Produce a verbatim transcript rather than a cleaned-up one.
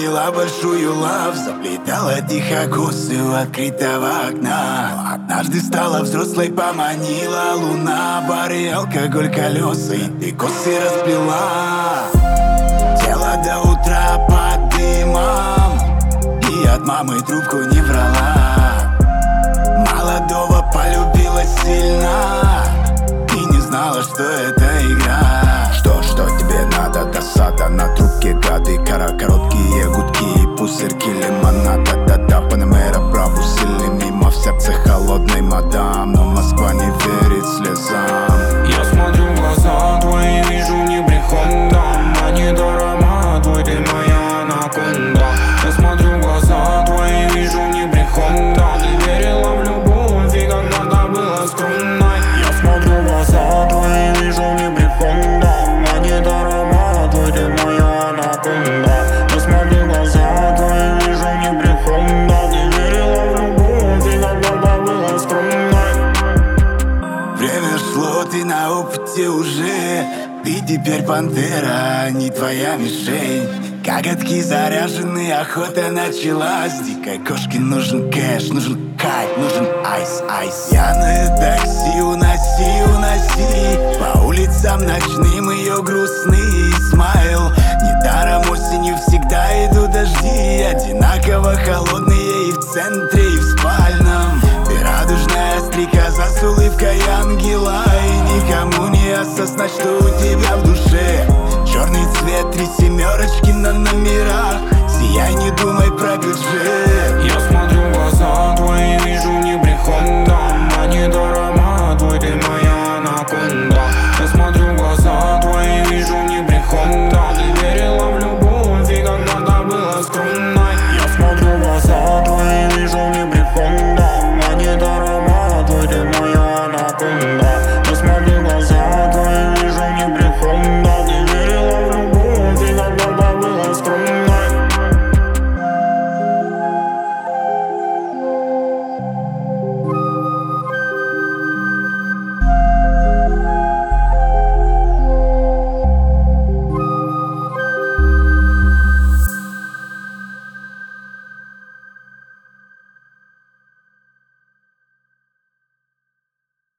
завела большую лав, заплетала тихо косы у открытого окна. Но однажды стала взрослой, поманила луна, бары, алкоголь, колеса, и ты косы расплела. Тело до утра под дымом, и от мамы трубку не брала. Молодого полюбила сильно и не знала, что это игра. Что, что тебе надо? Досада на трубке, гады, кора, короткие гудки и пузырьки лимонада. Да-да, Панамера, браво, сильный мимо, в сердце холодный мадам, но Москва не верит слезам. Я смотрю в глаза твои, вижу не брехун, дам, а не дорама твой, ты моя анаконда. Я смотрю в глаза твои, вижу не брехун, да, ты верила в любовь, и когда-то была скромной. Я смотрю в глаза твои, вижу не брехун, да, а не дорама твой, ты моя анаконда. Я смотрю в глаза твои, вижу не брехун, да, ты верила в любовь, и когда-то была скромной. Время шло, ты на опыте уже. Ты теперь пантера, а не твоя мишень. Коготки заряжены, охота началась. Дикой кошке нужен кэш, нужен кайф, нужен айс, айс. Пьяное такси, уноси, уноси по улицам ночным ее грустный смайл. Недаром осенью всегда идут дожди, одинаково холодные и в центре, и в спальном. Ты радужная стрекоза с улыбкой ангела, и никому не осознать, что у тебя в душе черный цвет, три семерочки на номерах. Сияй, не думай про бюджет.